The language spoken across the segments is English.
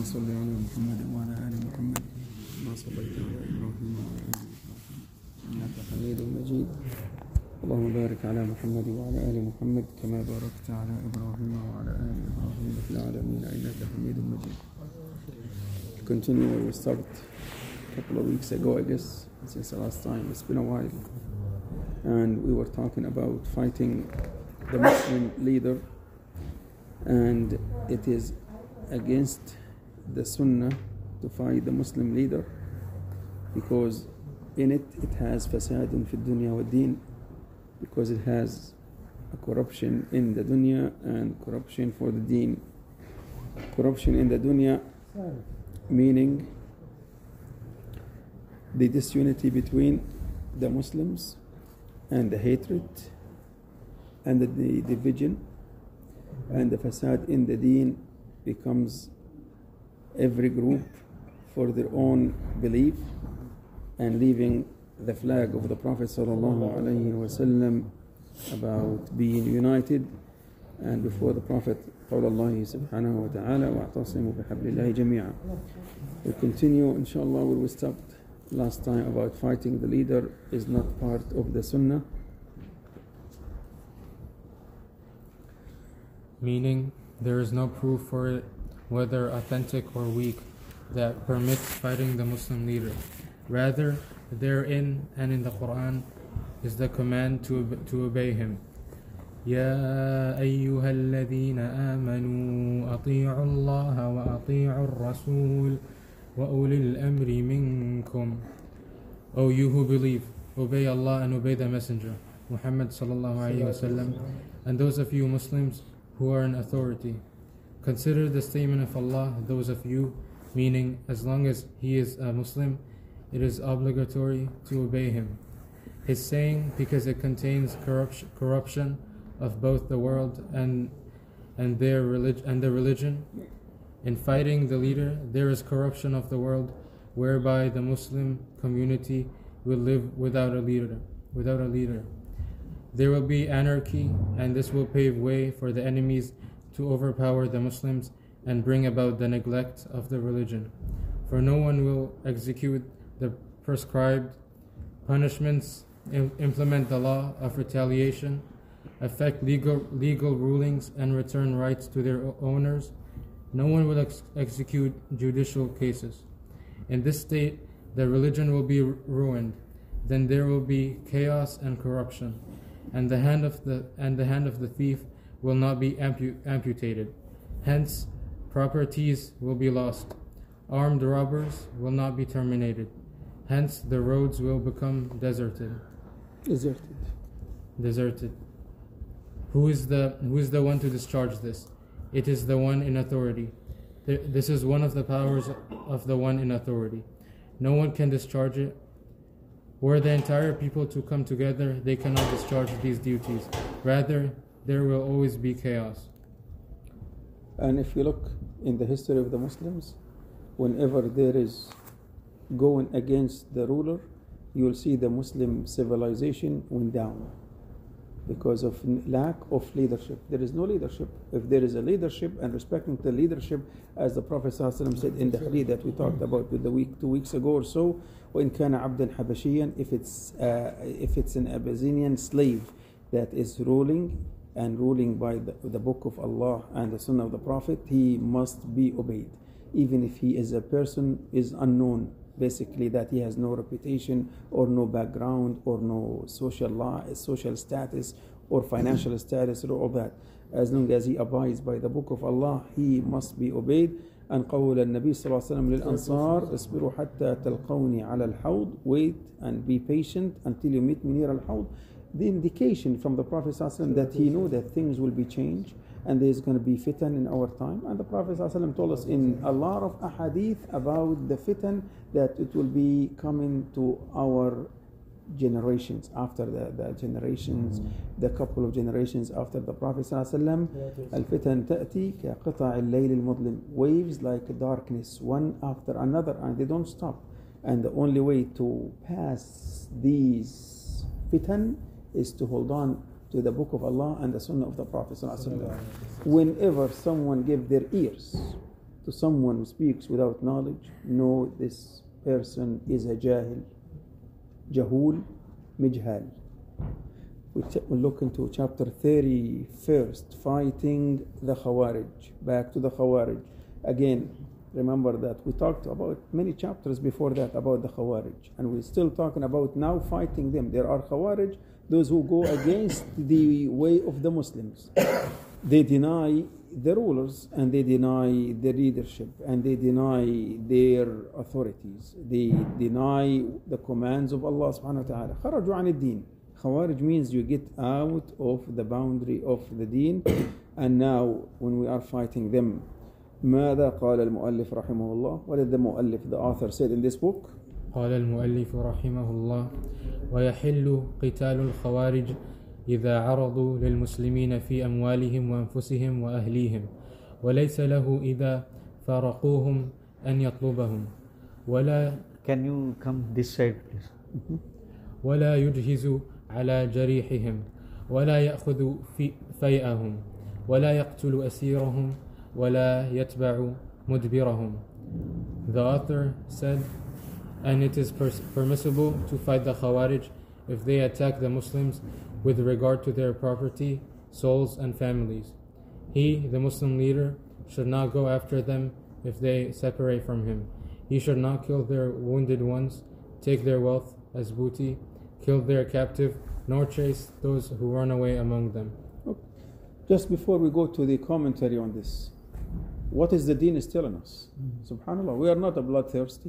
اللهم صل على محمد وعلى آل محمد كما صليت على إبراهيم وعلى آل إبراهيم إنك حميد مجيد. اللهم بارك على محمد وعلى آل محمد كما باركت على إبراهيم وعلى آل إبراهيم في العالمين إنك حميد مجيد. Continue where we started a couple of weeks ago, I guess, since the last time. It's been a while. And we were talking about fighting the Muslim leader, and it is against the Sunnah to fight the Muslim leader because in it has fasadun fi dunya wa din, because it has a corruption in the dunya and corruption for the deen. Corruption in the dunya meaning the disunity between the Muslims and the hatred and the division, and the fasad in the deen becomes every group for their own belief and leaving the flag of the Prophet ﷺ about being united. And before the Prophet, قول الله سبحانه وتعالى واعتصموا بحبل الله جميعا. We'll continue inshallah where we stopped last time about fighting the leader is not part of the Sunnah. Meaning, there is no proof for it, whether authentic or weak, that permits fighting the Muslim leader. Rather, therein and in the Quran is the command to obey him. يا أيها الذين آمنوا أطيعوا الله وأطيعوا الرسول وأولي الأمر منكم. O you who believe, obey Allah and obey the Messenger, Muhammad sallallahu alayhi wasallam, and those of you Muslims who are in authority. Consider the statement of Allah, those of you, meaning as long as he is a Muslim, it is obligatory to obey him. His saying, because it contains corruption of both the world and the religion. In fighting the leader, there is corruption of the world, whereby the Muslim community will live without a leader. There will be anarchy, and this will pave way for the enemies to overpower the Muslims and bring about the neglect of the religion. For no one will execute the prescribed punishments, implement the law of retaliation, affect legal rulings, and return rights to their owners. No one will execute judicial cases. In this state, the religion will be ruined. Then there will be chaos and corruption, and the hand of the thief will not be amputated. Hence, properties will be lost. Armed robbers will not be terminated. Hence, the roads will become deserted. Who is the one to discharge this? It is the one in authority. This is one of the powers of the one in authority. No one can discharge it. Were the entire people to come together, they cannot discharge these duties. Rather, there will always be chaos. And if you look in the history of the Muslims, whenever there is going against the ruler, you will see the Muslim civilization went down because of lack of leadership. There is no leadership. If there is a leadership and respecting the leadership, as the Prophet ﷺ said in the hadith that we talked about with 2 weeks ago or so, وَإِنْ كَانَ عَبْدًا حَبَشِيًّا, if it's an Abyssinian slave that is ruling by the book of Allah and the Sunnah of the Prophet, he must be obeyed, even if he is a person is unknown, basically that he has no reputation or no background or no social status or financial status or all that. As long as he abides by the book of Allah, he must be obeyed. And قول النبي صلى الله عليه وسلم للأنصار اصبروا حتى تلقوني على الحوض, wait and be patient until you meet me near al-Hawd. The indication from the Prophet صلى الله عليه وسلم that he knew that things will be changed and there's going to be fitan in our time. And the Prophet ﷺ told us in a lot of ahadith about the fitan that it will be coming to our generations after the generations, the couple of generations after the Prophet ﷺ. الفتن تأتي كقطع الليل المظلم, waves like darkness one after another, and they don't stop. And the only way to pass these fitan is to hold on to the book of Allah and the Sunnah of the Prophet ﷺ. Whenever someone gives their ears to someone who speaks without knowledge, know this person is a jahil. Jahul, mijhal. We look into chapter 31st, fighting the Khawarij. Back to the Khawarij. Again, remember that we talked about many chapters before that about the Khawarij. And we're still talking about now fighting them. There are Khawarij, those who go against the way of the Muslims. They deny the rulers and they deny the leadership and they deny their authorities. They deny the commands of Allah subhanahu wa ta'ala. خرجوا عن الدين. Khawarij means you get out of the boundary of the deen. And now when we are fighting them, ماذا قال المؤلف رحمه الله? What did the mu'allif, the author, said in this book? قال المؤلف رحمه الله ويحل قتال الخوارج إذا عرضوا للمسلمين في أموالهم وأنفسهم وأهليهم وليس له إذا فارقوهم أن يطلبهم ولا Can you come this side, please? ولا يجهز على جريحهم ولا يأخذ فيئهم ولا يقتل أسيرهم ولا يتبع مدبرهم. The author said, and it is permissible to fight the Khawarij if they attack the Muslims with regard to their property, souls, and families. He, the Muslim leader, should not go after them if they separate from him. He should not kill their wounded ones, take their wealth as booty, kill their captive, nor chase those who run away among them. Just before we go to the commentary on this, what is the deen is telling us? Subhanallah, we are not a bloodthirsty.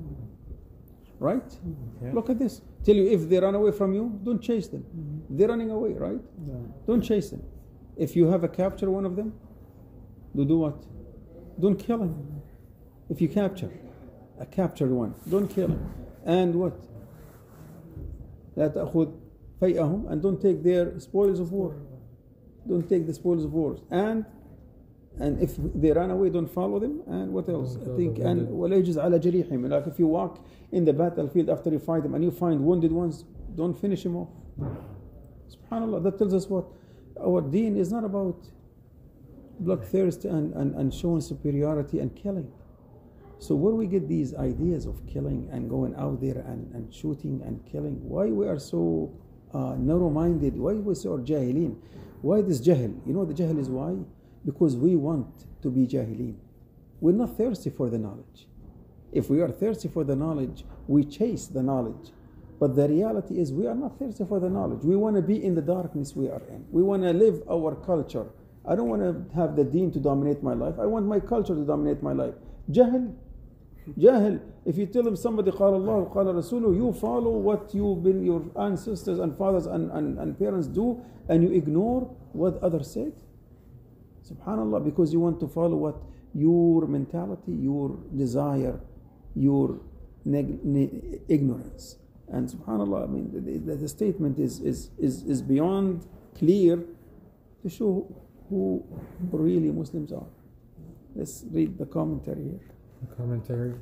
Right? Yeah. Look at this. Tell you, if they run away from you, don't chase them. They're running away, right? Yeah. Don't chase them. If you have capture one of them, do what? Don't kill him. If you capture a captured one, don't kill him. And what? لا تأخذ فيئهم, and don't take their spoils of war. Don't take the spoils of war. And if they run away, don't follow them. And what else? I think, and ولا يجز على جريحهم. Like if you walk in the battlefield after you fight them and you find wounded ones, don't finish them off. Subhanallah, that tells us what? Our deen is not about bloodthirst and showing superiority and killing. So where we get these ideas of killing and going out there and shooting and killing? Why we are so narrow-minded? Why we so jahilin? Why this jahil? You know the jahil is why? Because we want to be jahilin. We're not thirsty for the knowledge. If we are thirsty for the knowledge, we chase the knowledge. But the reality is we are not thirsty for the knowledge. We want to be in the darkness we are in. We want to live our culture. I don't want to have the deen to dominate my life. I want my culture to dominate my life. Jahil. Jahil. If you tell him somebody قال الله قال رسوله, you follow what your ancestors and fathers and parents do, and you ignore what others said. Subhanallah, because you want to follow what your mentality, your desire, your ignorance. And subhanallah, I mean, the statement is beyond clear to show who really Muslims are. Let's read the commentary here. The commentary.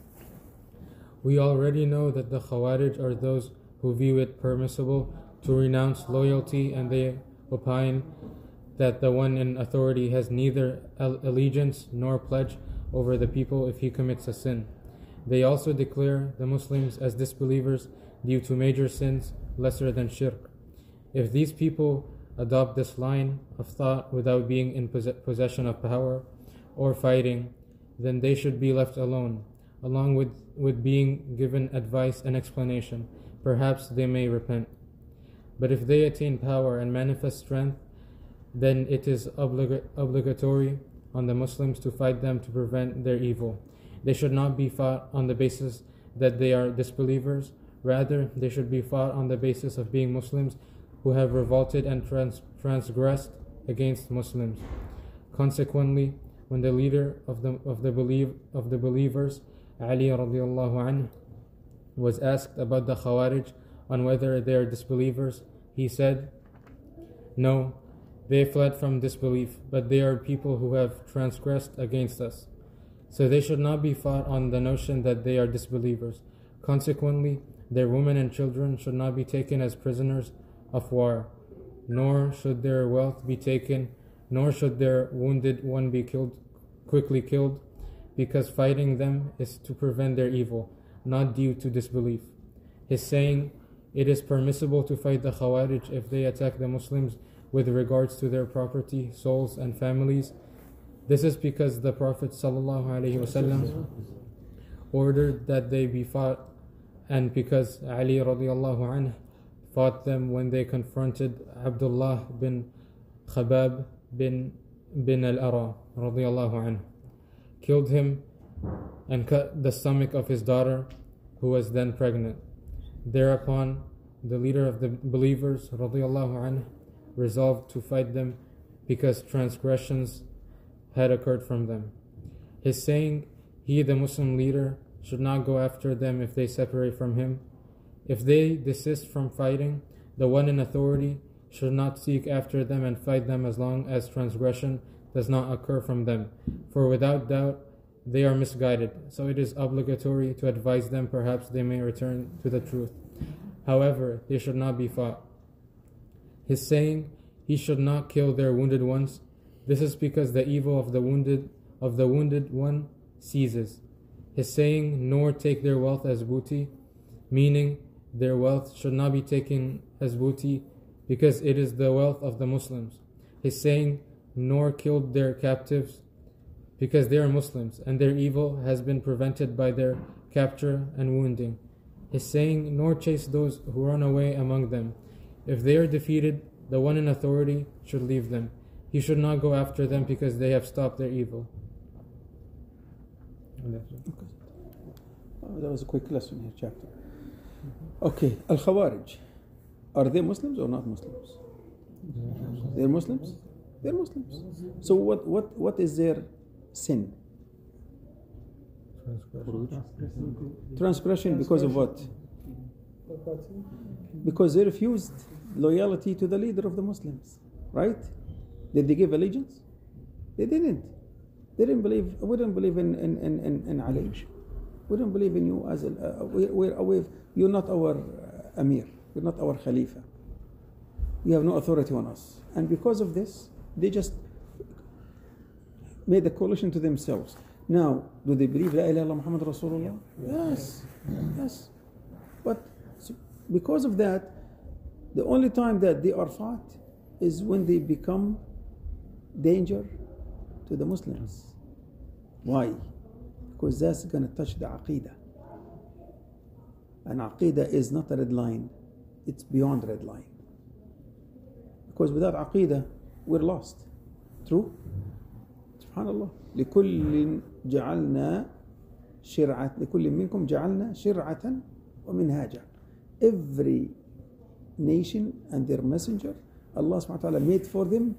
We already know that the Khawarij are those who view it permissible to renounce loyalty, and they opine that the one in authority has neither allegiance nor pledge over the people if he commits a sin. They also declare the Muslims as disbelievers due to major sins lesser than shirk. If these people adopt this line of thought without being in possession of power or fighting, then they should be left alone, along with being given advice and explanation. Perhaps they may repent. But if they attain power and manifest strength, then it is obligatory on the Muslims to fight them to prevent their evil. They should not be fought on the basis that they are disbelievers. Rather, they should be fought on the basis of being Muslims who have revolted and transgressed against Muslims. Consequently, when the leader of the believers, Ali radiallahu anhu, was asked about the Khawarij on whether they are disbelievers, he said, "No, they fled from disbelief, but they are people who have transgressed against us. So they should not be fought on the notion that they are disbelievers. Consequently, their women and children should not be taken as prisoners of war, nor should their wealth be taken, nor should their wounded one be quickly killed, because fighting them is to prevent their evil, not due to disbelief. His saying, it is permissible to fight the Khawarij if they attack the Muslims with regards to their property, souls, and families. This is because the Prophet ﷺ ordered that they be fought, and because Ali radiallahu anhu fought them when they confronted Abdullah bin Khabab bin al-Ara radiallahu anhu, killed him and cut the stomach of his daughter who was then pregnant. Thereupon the leader of the believers radiallahu anhu resolved to fight them because transgressions had occurred from them. His saying, he the Muslim leader should not go after them if they separate from him. If they desist from fighting, the one in authority should not seek after them and fight them as long as transgression does not occur from them, for without doubt they are misguided, so it is obligatory to advise them, perhaps they may return to the truth. However, they should not be fought. His saying, he should not kill their wounded ones, this is because the evil of the wounded one ceases. His saying, nor take their wealth as booty, meaning their wealth should not be taken as booty because it is the wealth of the Muslims. His saying, nor killed their captives because they are Muslims and their evil has been prevented by their capture and wounding. His saying, nor chase those who run away among them. If they are defeated, the one in authority should leave them. He should not go after them because they have stopped their evil. That was a quick lesson here, chapter. Okay, Al-Khawarij. Are they Muslims or not Muslims? They're Muslims? They're Muslims. So what is their sin? Transgression because of what? Because they refused loyalty to the leader of the Muslims, right? Did they give allegiance? They didn't. They didn't believe. We didn't believe in Ali. We don't believe in you as you're not our Amir. You're not our Khalifa. You have no authority on us. And because of this, they just made a coalition to themselves. Now, do they believe La ilaha illallah Muhammad Rasulullah? Yes. Yes. But because of that, the only time that they are fought is when they become danger to the Muslims. Why? Because that's going to touch the Aqidah. And Aqidah is not a red line. It's beyond red line. Because without Aqidah, we're lost. True? Subhanallah. لكل جعلنا شرعة لكل منكم جعلنا شرعة ومنهاجا. Every nation and their messenger, Allah subhanahu wa ta'ala made for them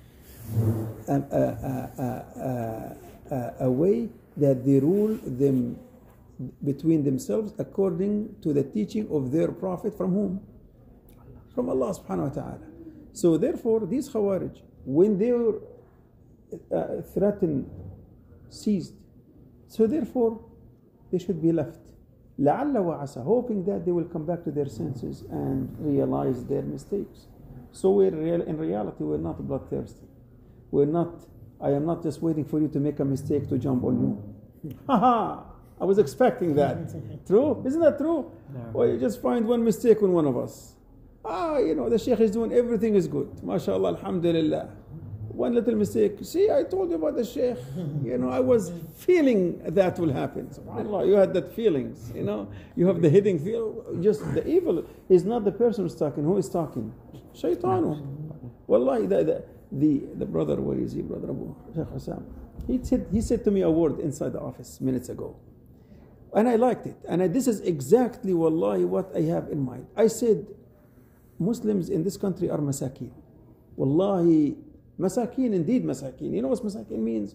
a way that they rule them between themselves according to the teaching of their prophet from whom? From Allah subhanahu wa ta'ala. So therefore these Khawarij, when they were threatened, seized, so therefore they should be left. لعل وعسى, hoping that they will come back to their senses and realize their mistakes. So in reality we're not bloodthirsty. I am not just waiting for you to make a mistake to jump on you. Haha! I was expecting that. True? Isn't that true? Yeah. Or you just find one mistake on one of us. The Shaykh is doing everything is good. MashaAllah, Alhamdulillah. One little mistake. See, I told you about the Shaykh. I was feeling that will happen. SubhanAllah, you had that feelings. You have the hidden feel. Just the evil is not the person who's talking. Who is talking? Shaitanu. Wallahi, the brother, where is he? Brother Abu Shaykh Hussam. He said to me a word inside the office minutes ago. And I liked it. And this is exactly, wallahi, what I have in mind. I said, Muslims in this country are masakin. Wallahi, masakin, indeed masakin. You know what masakin means?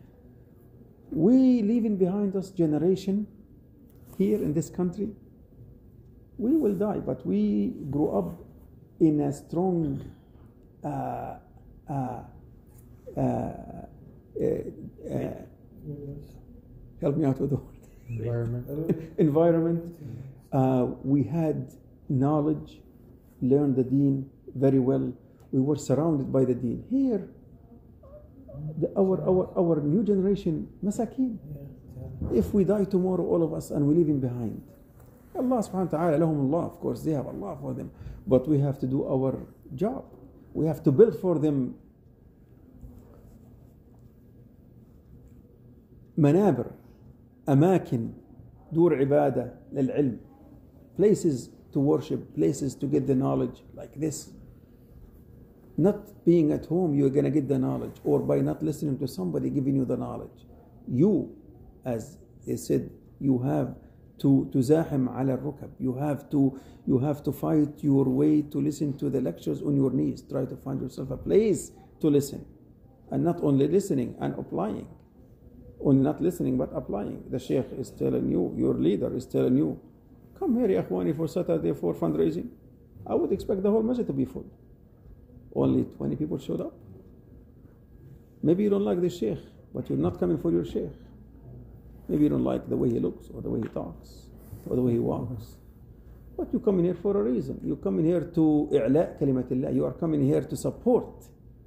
We leaving behind us generation here in this country. We will die, but we grew up in a strong help me out with the word. Environment. We had knowledge, learned the deen very well. We were surrounded by the deen. Here, our new generation, masakin. If we die tomorrow, all of us, and we leave him behind, Allah subhanahu wa ta'ala, lahum Allah, of course, they have Allah for them. But we have to do our job. We have to build for them منابر, أماكن, دور عبادة للعلم, places to worship, places to get the knowledge like this. Not being at home, you're going to get the knowledge, or by not listening to somebody giving you the knowledge. You, as they said, you have to تزاحم على الركب. You have to fight your way to listen to the lectures on your knees. Try to find yourself a place to listen, and not only listening and applying. Only not listening but applying. The Sheikh is telling you, your leader is telling you, come here, ya Akhwani, for Saturday for fundraising. I would expect the whole masjid to be full. Only 20 people showed up. Maybe you don't like the Sheikh, but you're not coming for your Sheikh. Maybe you don't like the way he looks, or the way he talks, or the way he walks. But you come in here for a reason. You come in here to إعلاء كلمة الله. You are coming here to support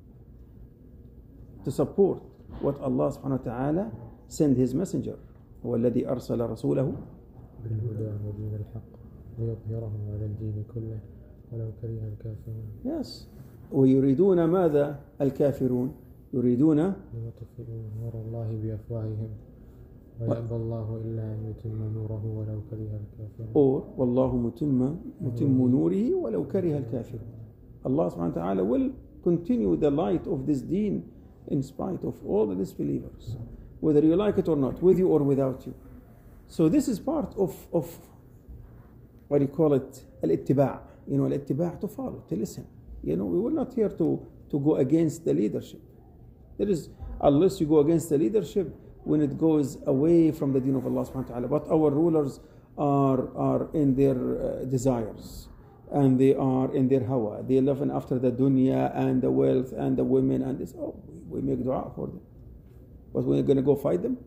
what Allah subhanahu wa ta'ala sent his messenger. هو الذي أرسل رسوله بالهدى ودين الحق ليظهره على الدين كله ولو كره الكافرون. Yes. ويريدون ماذا الكافرون؟ يريدون ليطفئوا نور الله بأفواههم ويأبى الله إلا أن يتم نوره ولو كره الكافرون. Or والله متم نوره ولو كره الكافرون. Allah subhanahu wa ta'ala will continue the light of this deen in spite of all the disbelievers, whether you like it or not, with you or without you. So this is part of what do you call it, al-ittiba'. Al-ittiba' to follow, to listen. We were not here to go against the leadership. Unless you go against the leadership when it goes away from the deen of Allah subhanahu wa ta'ala. But our rulers are in their desires, and they are in their hawa. They love after the dunya and the wealth and the women and this. We make dua for them. But when you're going to go fight them,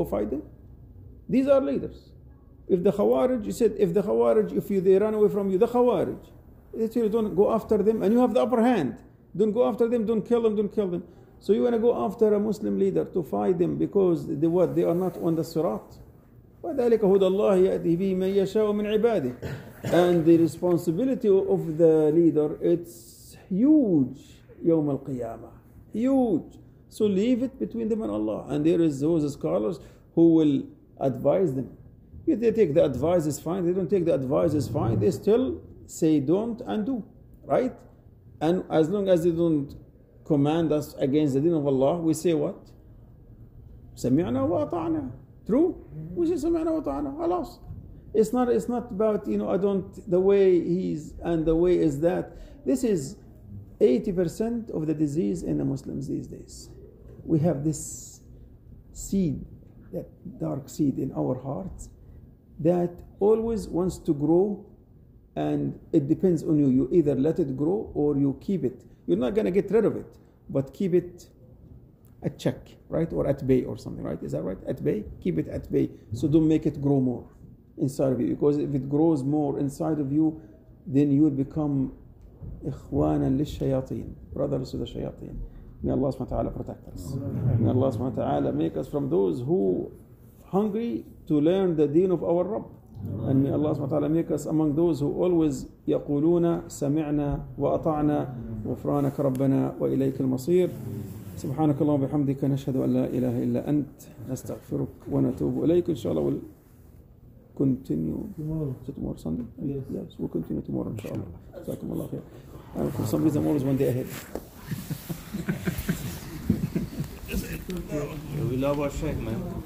These are leaders. If the Khawarij, you said, if they run away from you, the Khawarij, they tell you don't go after them, and you have the upper hand. Don't go after them, don't kill them. So you want to go after a Muslim leader to fight them because they are not on the sirat. وَذَلِكَ هُدَى اللَّهِ يَأْتِي بِهِ مَنْ يَشَاءُ مِنْ عِبَادِهِ. And the responsibility of the leader, it's huge, يوم القيامة. Huge. So leave it between them and Allah. And there is those scholars who will advise them. If they take the advice, is fine. They don't take the advice, is fine. They still say don't and do. Right? And as long as they don't command us against the deen of Allah, we say what? سمعنا وأطعنا. True? We say سمعنا وأطعنا. خلاص. It's not about, the way he's and the way is that. This is 80% of the disease in the Muslims these days. We have this seed, that dark seed in our hearts that always wants to grow, and it depends on you. You either let it grow or you keep it. You're not going to get rid of it, but keep it at check, right? Or at bay or something, right? Is that right? At bay? Keep it at bay. So don't make it grow more inside of you, because if it grows more inside of you, then you will become إخوانا للشياطين, brothers to the shayateen. May Allah subhanahu wa ta'ala protect us. May Allah subhanahu wa ta'ala make us from those who hungry to learn the deen of our Rabb. And may Allah subhanahu wa ta'ala make us among those who always يقولون سمعنا وأطعنا غفرانك ربنا وإليك المصير. سبحانك اللهم وبحمدك نشهد أن لا إله إلا أنت نستغفرك ونتوب إليك. Inshallah we'll continue tomorrow Sunday. Yes, we'll continue tomorrow inshallah. جزاكم الله خير. For some reason I'm always one day ahead. We love our Sheikh, man.